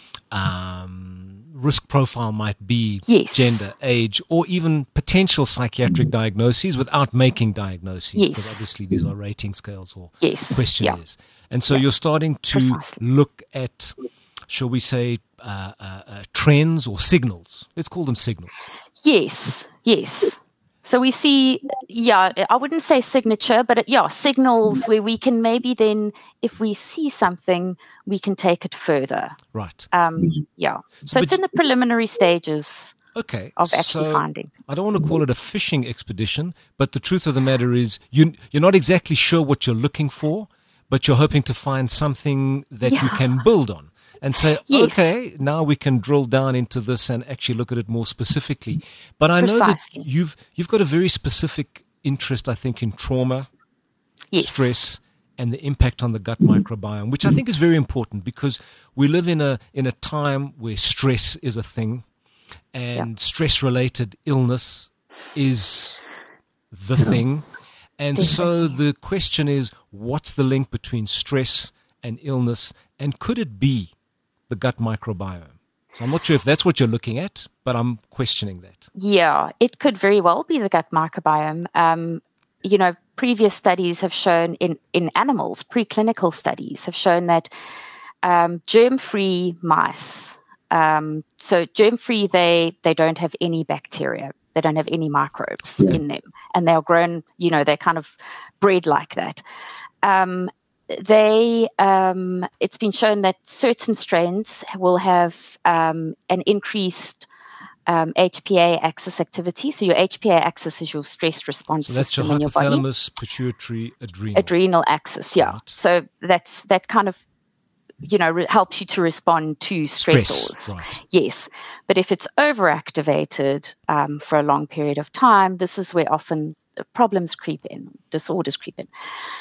risk profile might be, gender, age, or even potential psychiatric diagnoses without making diagnoses, because obviously these are rating scales or questionnaires. And so you're starting to look at, shall we say, trends or signals. Let's call them signals. Yes. So we see, I wouldn't say signature, but signals where we can maybe then, if we see something, we can take it further. Right. So it's in the preliminary stages Okay, of actually so finding. I don't want to call it a fishing expedition, but the truth of the matter is you're not exactly sure what you're looking for, but you're hoping to find something that you can build on and say, Yes. okay, now we can drill down into this and actually look at it more specifically. But I know that Precisely. you've got a very specific interest, I think, in trauma, Yes. stress, and the impact on the gut microbiome, which I think is very important because we live in a time where stress is a thing, and stress-related illness is the thing. And so the question is, what's the link between stress and illness, and could it be the gut microbiome? So I'm not sure if that's what you're looking at, but I'm questioning that. Yeah, it could very well be the gut microbiome. Previous studies have shown in animals, preclinical studies have shown that germ-free mice, so germ-free, they don't have any bacteria. They don't have any microbes in them. And they're grown, they're kind of bred like that. It's been shown that certain strains will have an increased HPA axis activity. So your HPA axis is your stress response system in your body. So that's your hypothalamus, pituitary, adrenal. Adrenal axis, yeah. Right. So that kind of, helps you to respond to stressors. Right. Yes. But if it's overactivated for a long period of time, this is where often problems creep in, disorders creep in.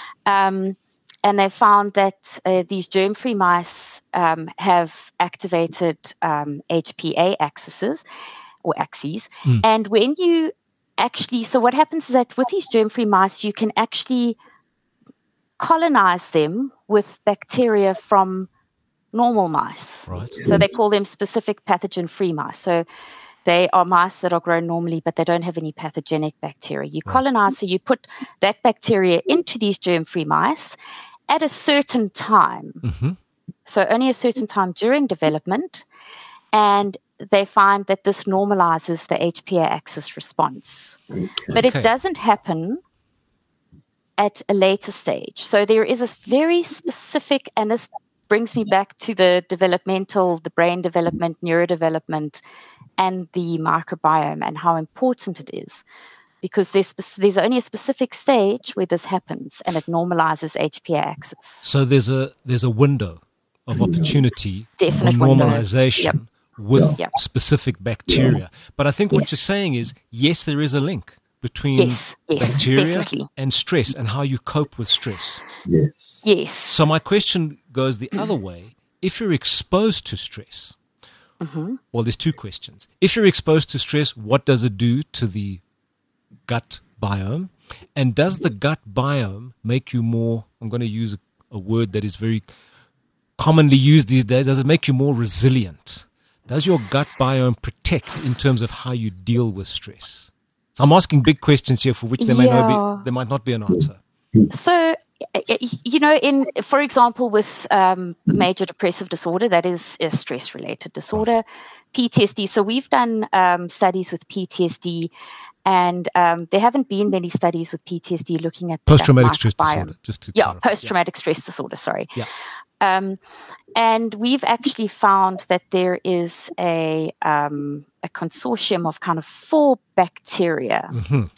And they found that these germ-free mice have activated HPA axes. And when you actually, so what happens is that with these germ-free mice, you can actually colonize them with bacteria from normal mice. Right. So they call them specific pathogen-free mice. So they are mice that are grown normally, but they don't have any pathogenic bacteria. You colonize, so you put that bacteria into these germ-free mice at a certain time. Mm-hmm. So only a certain time during development. And they find that this normalizes the HPA axis response. But it doesn't happen at a later stage. So there is a very specific, and this brings me back to the brain development, neurodevelopment, and the microbiome and how important it is. Because there's only a specific stage where this happens and it normalizes HPA axis. So there's a window of opportunity for normalization with specific bacteria. But I think what you're saying is, yes, there is a link between bacteria and stress and how you cope with stress. Yes. So my question goes the other way. If you're exposed to stress, well, there's two questions. If you're exposed to stress, what does it do to the gut biome? And does the gut biome make you more, I'm going to use a word that is very commonly used these days, does it make you more resilient? Does your gut biome protect in terms of how you deal with stress? So I'm asking big questions here for which there might not be an answer. So, for example, with major depressive disorder, that is a stress-related disorder, PTSD. So we've done studies with PTSD, and there haven't been many studies with PTSD looking at post-traumatic stress disorder. Just to clarify. Post-traumatic stress disorder. Sorry. Yeah. And we've actually found that there is a consortium of kind of 4 bacteria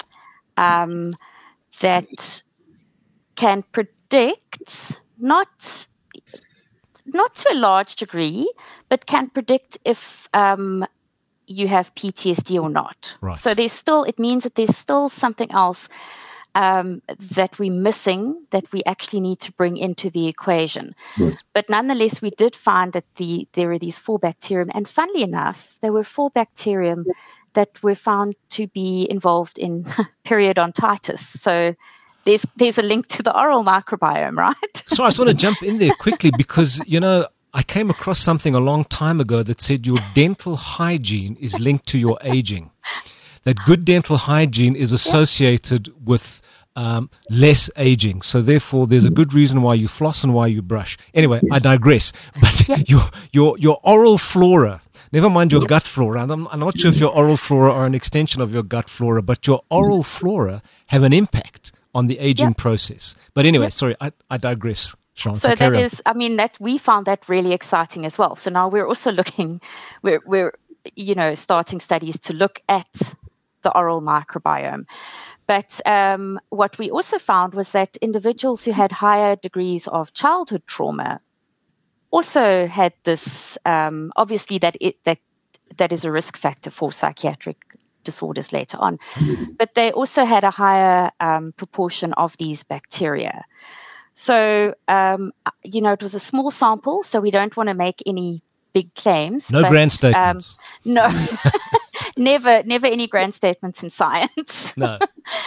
that can predict, not to a large degree, but can predict if you have PTSD or not. Right. So it means that there's still something else that we're missing that we actually need to bring into the equation. Right. But nonetheless, we did find that there are these 4 bacterium, and funnily enough, there were 4 bacterium that were found to be involved in periodontitis. So there's a link to the oral microbiome, right? So I just want to jump in there quickly because, I came across something a long time ago that said your dental hygiene is linked to your aging. That good dental hygiene is associated with less aging. So therefore, there's a good reason why you floss and why you brush. Anyway, I digress. But your oral flora, never mind your gut flora. And I'm not sure if your oral flora are an extension of your gut flora, but your oral flora have an impact on the aging process. But anyway, sorry, I digress. Sean, so that we found that really exciting as well. So now we're also looking, we're starting studies to look at the oral microbiome. But what we also found was that individuals who had higher degrees of childhood trauma also had this, obviously that is a risk factor for psychiatric disorders later on, but they also had a higher proportion of these bacteria. So, it was a small sample, so we don't want to make any big claims. No grand statements. No, never any grand statements in science. No.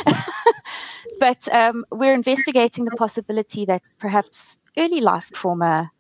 But we're investigating the possibility that perhaps early life trauma,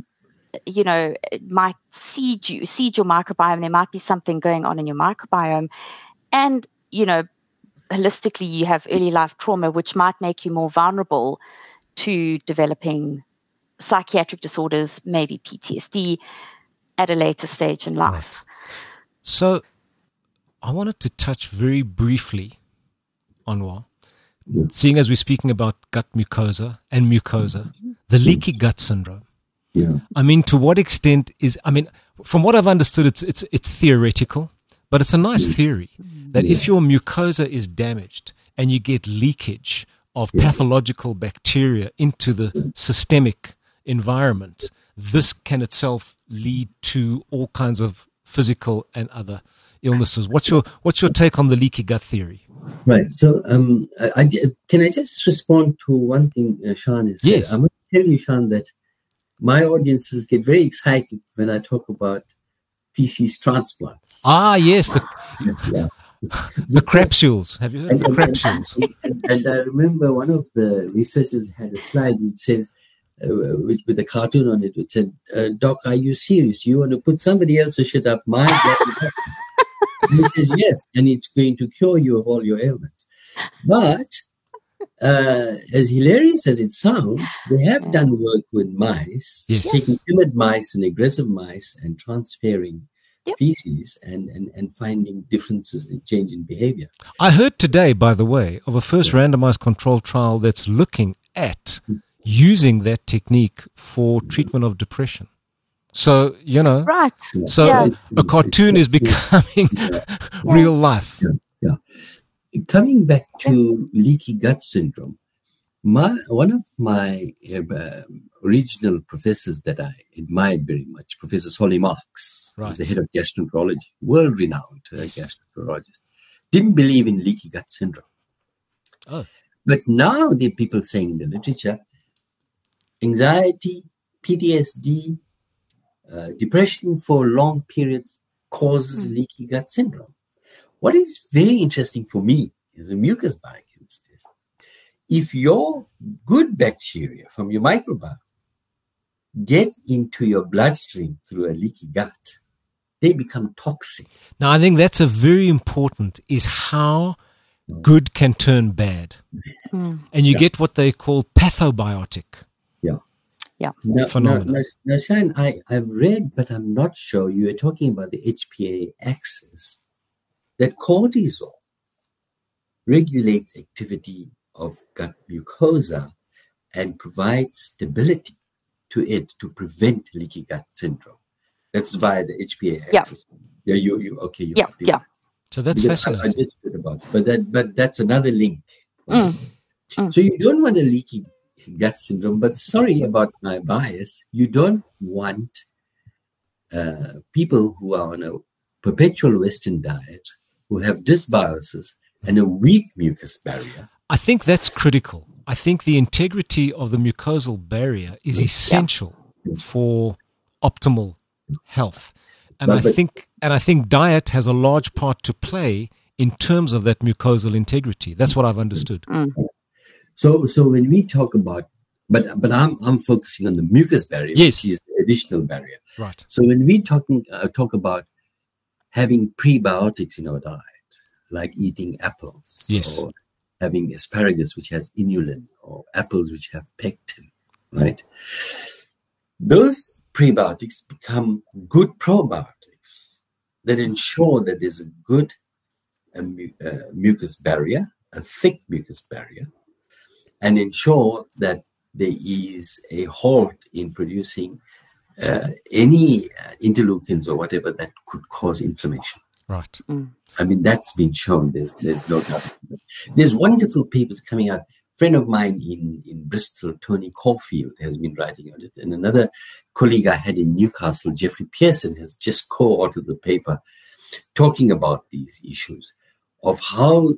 might seed your microbiome. There might be something going on in your microbiome. And, holistically, you have early life trauma, which might make you more vulnerable to developing psychiatric disorders, maybe PTSD, at a later stage in life. Right. So I wanted to touch very briefly, Anwar, seeing as we're speaking about gut mucosa and mucosa, the leaky gut syndrome. Yeah. I mean, to what extent from what I've understood, it's theoretical, but it's a nice theory that if your mucosa is damaged and you get leakage of pathological bacteria into the systemic environment, this can itself lead to all kinds of physical and other illnesses. What's your take on the leaky gut theory? Right. So, can I just respond to one thing Sean has said? Yes. I'm going to tell you, Sean, that my audiences get very excited when I talk about feces transplants. Ah, yes, the crapsules. Have you heard of the crapsules? And I remember one of the researchers had a slide which says, with a cartoon on it, which said, Doc, are you serious? You want to put somebody else's shit up my gut? He says, yes, and it's going to cure you of all your ailments. But as hilarious as it sounds, they have done work with mice, taking timid mice and aggressive mice and transferring feces and finding differences in change in behavior. I heard today, by the way, of a first randomized controlled trial that's looking at using that technique for treatment of depression. So, Right. So a cartoon is becoming real life. Yeah. Coming back to leaky gut syndrome, one of my original professors that I admired very much, Professor Solly Marks, who's the head of gastroenterology, world-renowned gastroenterologist, didn't believe in leaky gut syndrome. Oh. But now there are people saying in the literature, anxiety, PTSD, depression for long periods causes leaky gut syndrome. What is very interesting for me as a mucus biochemist is if your good bacteria from your microbiome get into your bloodstream through a leaky gut, they become toxic. Now, I think that's a very important is how good can turn bad. And you get what they call pathobiotic. Now, Shine, I've read, but I'm not sure. You were talking about the HPA axis, that cortisol regulates activity of gut mucosa and provides stability to it to prevent leaky gut syndrome. That's via the HPA axis. Yeah. So that's fascinating. I just read about it, but that's another link. So you don't want a leaky gut syndrome, but sorry about my bias, you don't want people who are on a perpetual Western diet, who have dysbiosis and a weak mucus barrier. I think that's critical. I think the integrity of the mucosal barrier is essential for optimal health. And I think diet has a large part to play in terms of that mucosal integrity. That's what I've understood. So when we talk about, but I'm focusing on the mucus barrier, which is the additional barrier. Right. So when we talk about having prebiotics in our diet, like eating apples, or having asparagus, which has inulin, or apples, which have pectin, right? Those prebiotics become good probiotics that ensure that there's a good mucus barrier, a thick mucus barrier, and ensure that there is a halt in producing any interleukins or whatever that could cause inflammation. Right. I mean, that's been shown. There's no doubt. There's wonderful papers coming out. A friend of mine in Bristol, Tony Caulfield, has been writing on it. And another colleague I had in Newcastle, Jeffrey Pearson, has just co-authored the paper talking about these issues of how,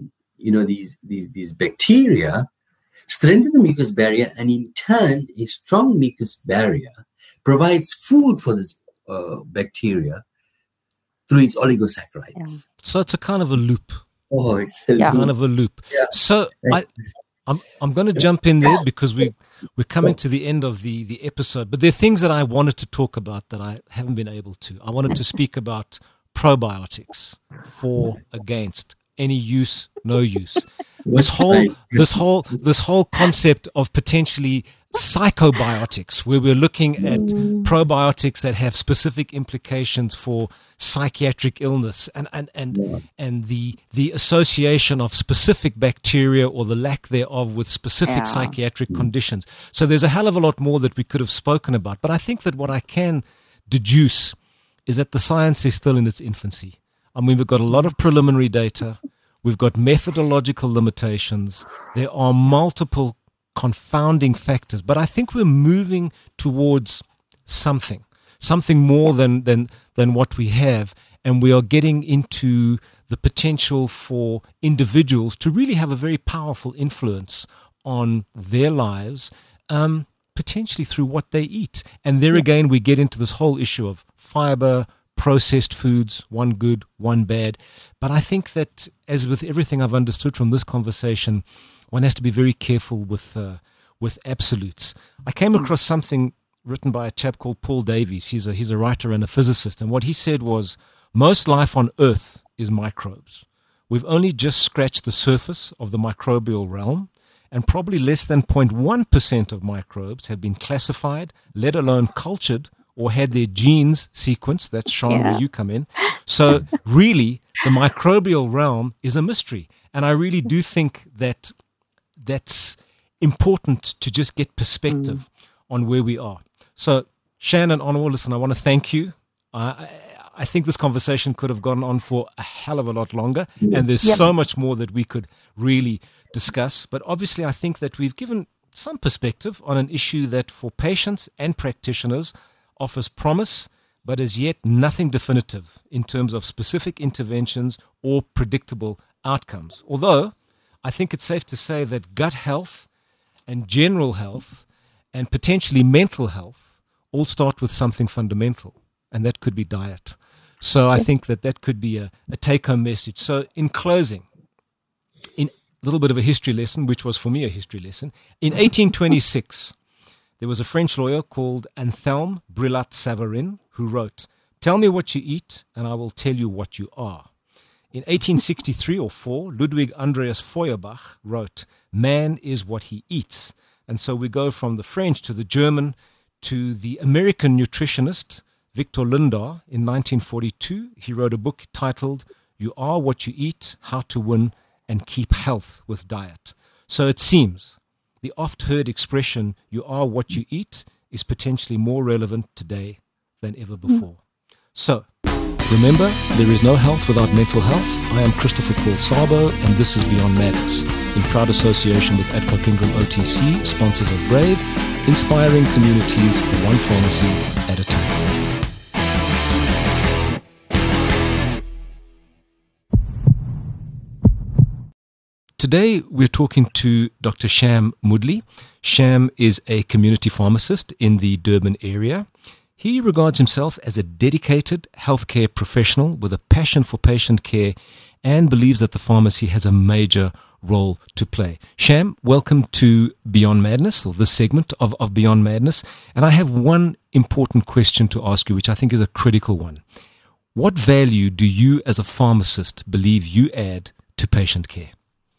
these bacteria strengthen the mucous barrier, and in turn, a strong mucous barrier provides food for this bacteria through its oligosaccharides. Yeah. So it's a kind of a loop. Oh, it's a Kind of a loop. Yeah. So I'm going to jump in there because we're coming to the end of the episode. But there are things that I wanted to talk about that I haven't been able to. I wanted to speak about probiotics, for, against, any use, no use. This whole concept of potentially psychobiotics, where we're looking at probiotics that have specific implications for psychiatric illness and the association of specific bacteria or the lack thereof with specific psychiatric conditions. So there's a hell of a lot more that we could have spoken about. But I think that what I can deduce is that the science is still in its infancy. I mean, we've got a lot of preliminary data. We've got methodological limitations. There are multiple confounding factors, but I think we're moving towards something more than what we have, and we are getting into the potential for individuals to really have a very powerful influence on their lives, potentially through what they eat. And there again, we get into this whole issue of fiber, processed foods, one good, one bad. But I think that, as with everything I've understood from this conversation, one has to be very careful with absolutes. I came across something written by a chap called Paul Davies. He's a writer and a physicist, and what he said was, most life on Earth is microbes. We've only just scratched the surface of the microbial realm, and probably less than 0.1% of microbes have been classified, let alone cultured, or had their genes sequenced. That's Sean, where you come in. So really, the microbial realm is a mystery. And I really do think that that's important to just get perspective on where we are. So Shannon, Onwar, listen, I want to thank you. I think this conversation could have gone on for a hell of a lot longer, and there's so much more that we could really discuss. But obviously, I think that we've given some perspective on an issue that for patients and practitioners offers promise, but as yet nothing definitive in terms of specific interventions or predictable outcomes. Although I think it's safe to say that gut health and general health and potentially mental health all start with something fundamental, and that could be diet. So I think that could be a take-home message. So in closing, in a little bit of a history lesson, which was for me a history lesson, in 1826, there was a French lawyer called Anthelme Brillat-Savarin who wrote, "Tell me what you eat, and I will tell you what you are." In 1863 or 4, Ludwig Andreas Feuerbach wrote, "Man is what he eats." And so we go from the French to the German to the American nutritionist Victor Lindau in 1942. He wrote a book titled, "You Are What You Eat, How to Win and Keep Health with Diet." So it seems the oft-heard expression, "you are what you eat," is potentially more relevant today than ever before. So, remember, there is no health without mental health. I am Christopher Paul Sabo, and this is Beyond Madness, in proud association with Adcock Ingram OTC, sponsors of Brave, inspiring communities, one pharmacy at a time. Today, we're talking to Dr. Sham Moodley. Sham is a community pharmacist in the Durban area. He regards himself as a dedicated healthcare professional with a passion for patient care and believes that the pharmacy has a major role to play. Sham, welcome to Beyond Madness, or this segment of Beyond Madness. And I have one important question to ask you, which I think is a critical one. What value do you as a pharmacist believe you add to patient care?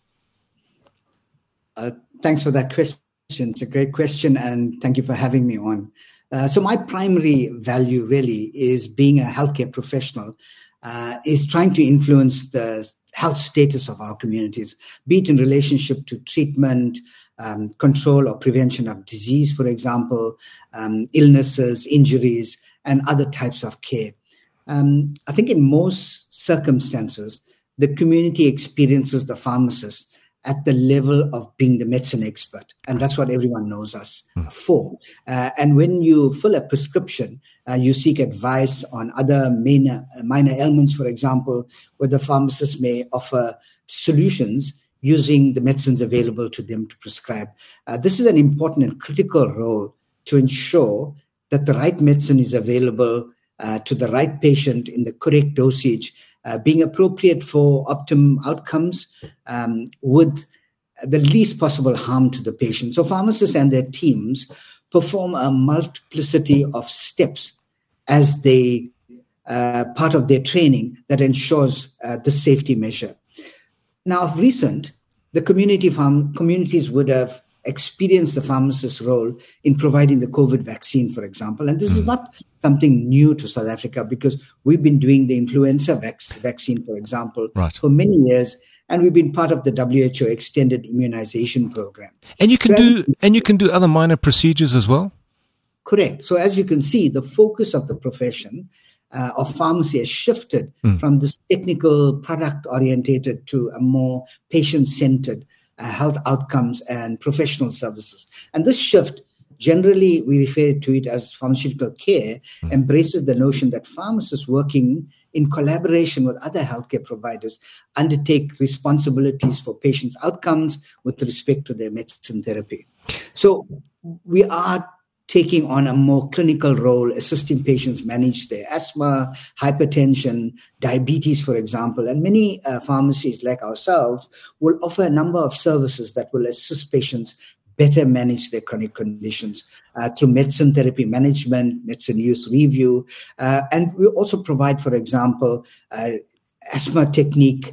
Thanks for that question. It's a great question, and thank you for having me on. So my primary value really is being a healthcare professional, is trying to influence the health status of our communities, be it in relationship to treatment, control or prevention of disease, for example, illnesses, injuries, and other types of care. I think in most circumstances, the community experiences the pharmacist at the level of being the medicine expert. And that's what everyone knows us for. And when you fill a prescription, you seek advice on other minor ailments, for example, where the pharmacist may offer solutions using the medicines available to them to prescribe. This is an important and critical role to ensure that the right medicine is available to the right patient in the correct dosage, being appropriate for optimum outcomes with the least possible harm to the patient. So pharmacists and their teams perform a multiplicity of steps as they part of their training that ensures the safety measure. Now, of recent, the communities would have experienced the pharmacist's role in providing the COVID vaccine, for example. And this is not something new to South Africa, because we've been doing the influenza vaccine, for example, for many years, and we've been part of the WHO extended immunization program. And you can do other minor procedures as well? Correct. So as you can see, the focus of the profession of pharmacy has shifted from this technical product orientated to a more patient-centered health outcomes and professional services. And this shift, generally we refer to it as pharmaceutical care, embraces the notion that pharmacists working in collaboration with other healthcare providers undertake responsibilities for patients' outcomes with respect to their medicine therapy. So we are taking on a more clinical role, assisting patients manage their asthma, hypertension, diabetes, for example. And many pharmacies like ourselves will offer a number of services that will assist patients better manage their chronic conditions through medicine therapy management, medicine use review. And we also provide, for example, asthma technique,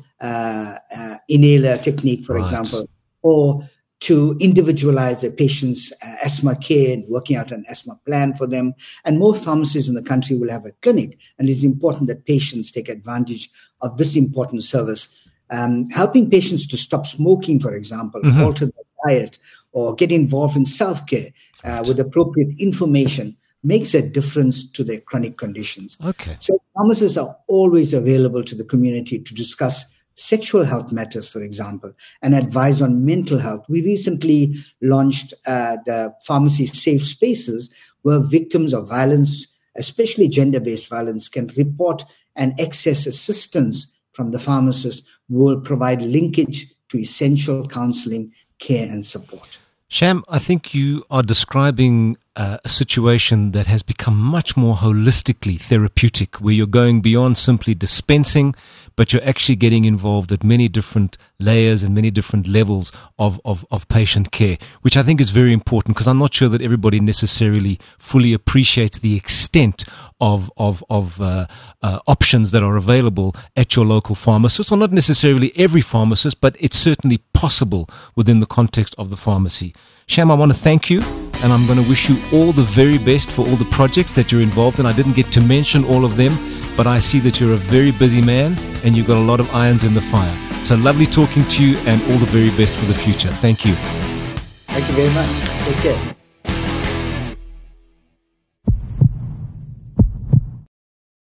inhaler technique, for example, or to individualize a patient's asthma care and working out an asthma plan for them. And most pharmacies in the country will have a clinic, and it's important that patients take advantage of this important service. Helping patients to stop smoking, for example, alter their diet, or get involved in self-care with appropriate information makes a difference to their chronic conditions. So pharmacists are always available to the community to discuss sexual health matters, for example, and advise on mental health. We recently launched the Pharmacy Safe Spaces, where victims of violence, especially gender-based violence, can report and access assistance from the pharmacist, who will provide linkage to essential counseling, care, and support. Sham, I think you are describing a situation that has become much more holistically therapeutic, where you're going beyond simply dispensing, but you're actually getting involved at many different layers and many different levels of patient care, which I think is very important, because I'm not sure that everybody necessarily fully appreciates the extent of options that are available at your local pharmacist, or not necessarily every pharmacist, but it's certainly possible within the context of the pharmacy. Sham, I want to thank you, and I'm going to wish you all the very best for all the projects that you're involved in. I didn't get to mention all of them, but I see that you're a very busy man and you've got a lot of irons in the fire. So lovely talking to you, and all the very best for the future. Thank you. Thank you very much. Take care.